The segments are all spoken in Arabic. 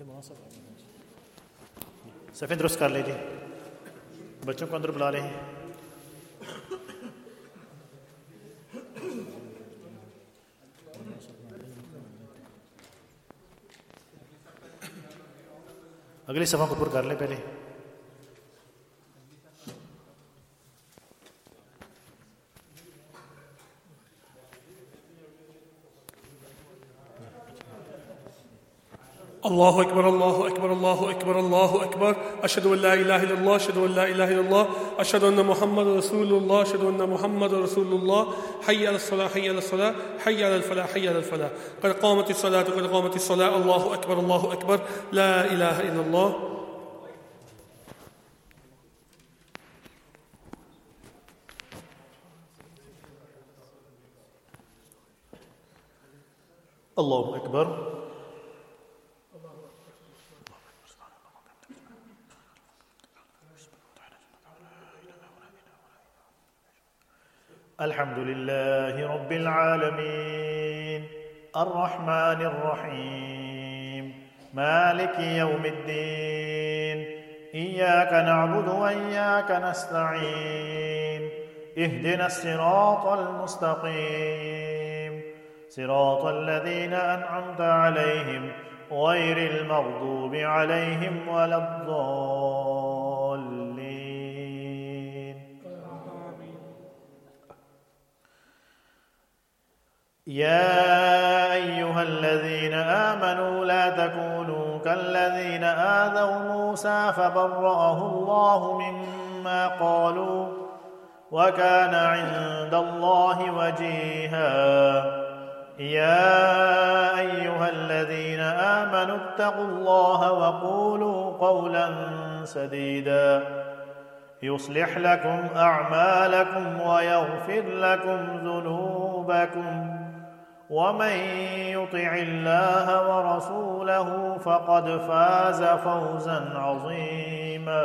सफ़ें दुरुस्त कर लीजिए, बच्चों को अंदर बुला लें। अगली सफ़ा को पूरा कर ले पहले। الله أكبر الله أكبر الله أكبر الله أكبر أشهد أن لا إله إلا الله أشهد أن لا إله إلا الله أشهد أن محمد رسول الله أشهد أن محمد رسول الله حي على الصلاة حي على الصلاة حي على الفلاح حي على الفلاح قد قامت الصلاة قد قامت الصلاة الله أكبر الله أكبر لا إله إلا الله. الله أكبر. الحمد لله رب العالمين الرحمن الرحيم مالك يوم الدين إياك نعبد وإياك نستعين اهدنا الصراط المستقيم صراط الذين أنعمت عليهم غير المغضوب عليهم ولا الضالين. يا أيها الذين آمنوا لا تكونوا كالذين آذوا موسى فبرأه الله مما قالوا وكان عند الله وجيها. يا أيها الذين آمنوا اتقوا الله وقولوا قولا سديدا يصلح لكم أعمالكم ويغفر لكم ذنوبكم ومن يطع الله ورسوله فقد فاز فوزا عظيما.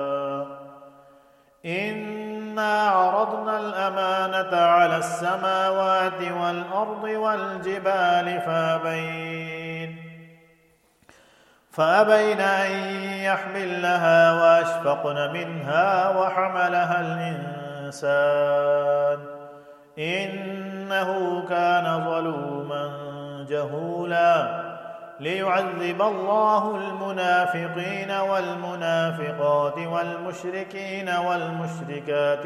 إنا عرضنا الأمانة على السماوات والأرض والجبال فأبين أن يحملنها وأشفقن منها وحملها الإنسان إنه كان ظلوما جهولا. ليعذب الله المنافقين والمنافقات والمشركين والمشركات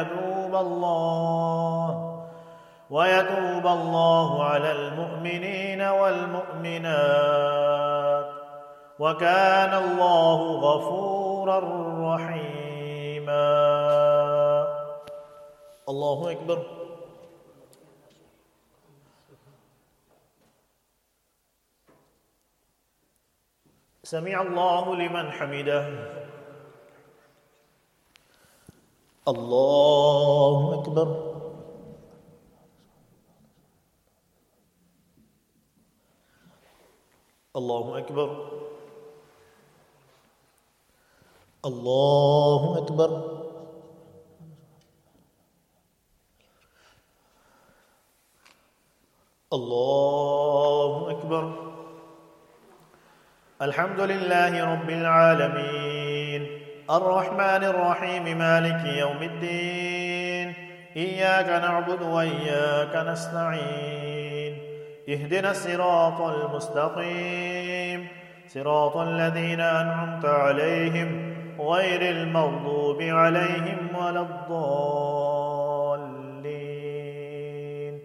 ويتوب الله على المؤمنين والمؤمنات وكان الله غفورا رحيما. الله أكبر. سمع الله لمن حمده. الله أكبر. الله أكبر. الله أكبر. الله أكبر. الحمد لله رب العالمين الرحمن الرحيم مالك يوم الدين إياك نعبد وإياك نستعين اهدنا الصراط المستقيم صراط الذين أنعمت عليهم غير المغضوب عليهم ولا الضالين.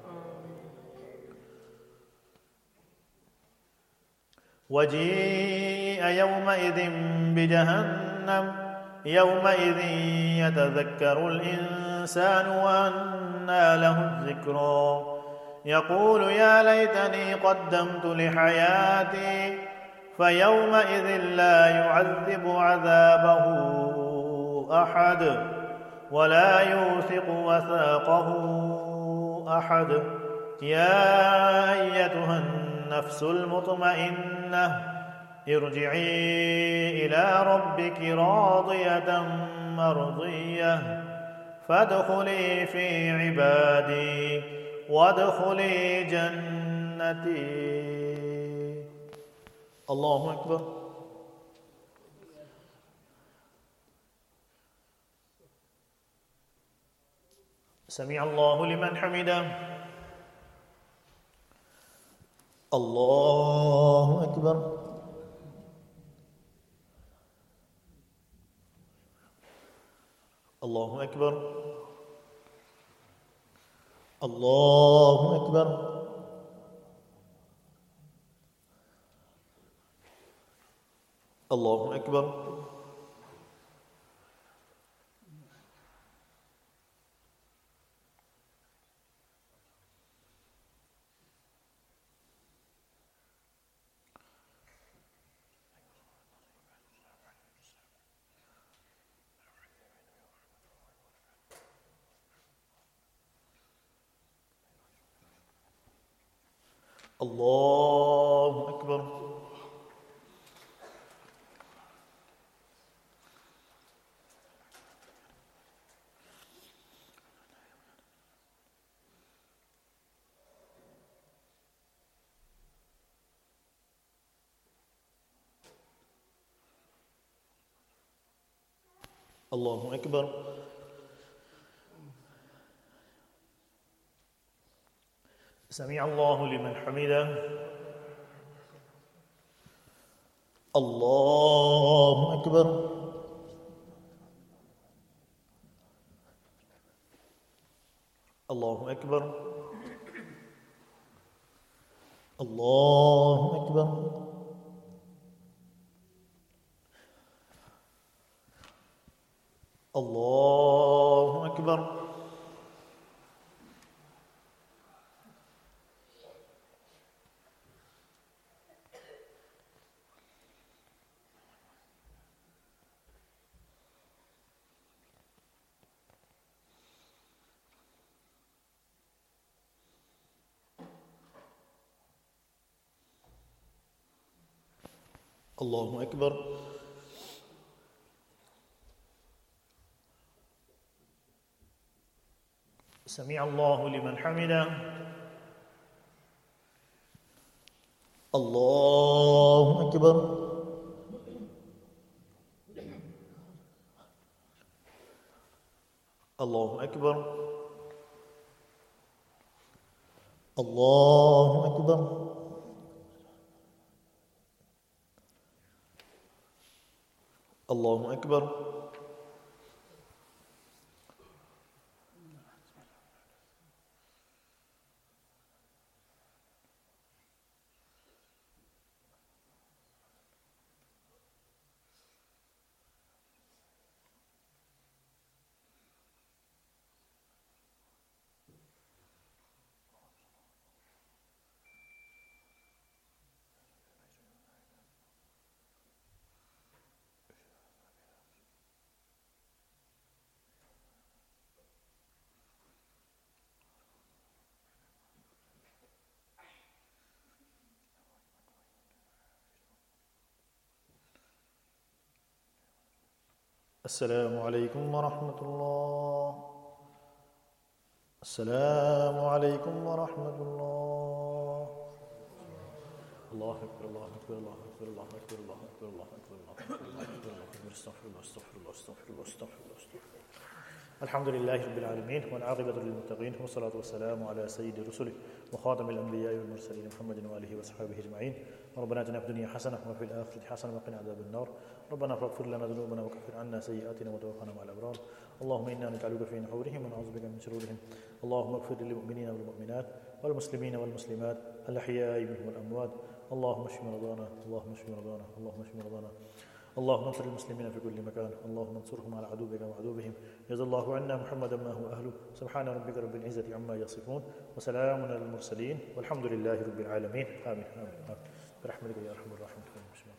وجيء يومئذ بجهنم يومئذ يتذكر الإنسان وأنى له الذكرى يقول يا ليتني قدمت لحياتي فيومئذ لا يعذب عذابه أحد ولا يوثق وثاقه أحد. يا أيتها النفس المطمئنة ارجعي إلى ربك راضية مرضية فادخلي في عبادي وادخلي جنتي. Allahu Akbar. سمع الله لمن حمده. الله أكبر. الله أكبر. الله أكبر. الله أكبر. الله أكبر. الله أكبر. سمع الله لمن حمده. الله أكبر. الله أكبر. الله أكبر. الله أكبر. الله أكبر. سمع الله لمن حمده. الله أكبر. الله أكبر. الله أكبر. الله أكبر. السلام عليكم ورحمة الله. السلام عليكم ورحمة الله. الله أكبر. الله أكبر. الله أكبر. الله أكبر. الله أكبر. الله أكبر. الله أكبر. الله أكبر. استغفر الله. استغفر الله. استغفر الله. استغفر الله. استغفر الله. الحمد لله رب العالمين والعاقبة للمتقين والصلاة والسلام على سيد رسله وخاتم الأنبياء والمرسلين محمد وآله وصحبه أجمعين. ربنا آتنا في الدنيا حسنة وفي الآخرة حسنة وقنا عذاب النار. ربنا فاغفر لنا ذنوبنا وكفر عنا سيئاتنا وتوفنا مع الأبرار. اللهم إنا نجعلك في نحورهم ونعوذ بك من شرورهم. اللهم اغفر للمؤمنين والمؤمنات والمسلمين والمسلمات الأحياء منهم والأموات. اللهم اشف مرضانا. اللهم اشف مرضانا. اللهم اشف مرضانا. اللهم انصر المسلمين في كل مكان. اللهم انصرهم على عدوك وعدوهم. جزا الله عنا محمدا ما هو أهله. سبحان ربك رب العزة عما يصفون وسلام على المرسلين والحمد لله رب العالمين. آمين آمين آمين برحمتك يا أرحم الراحمين.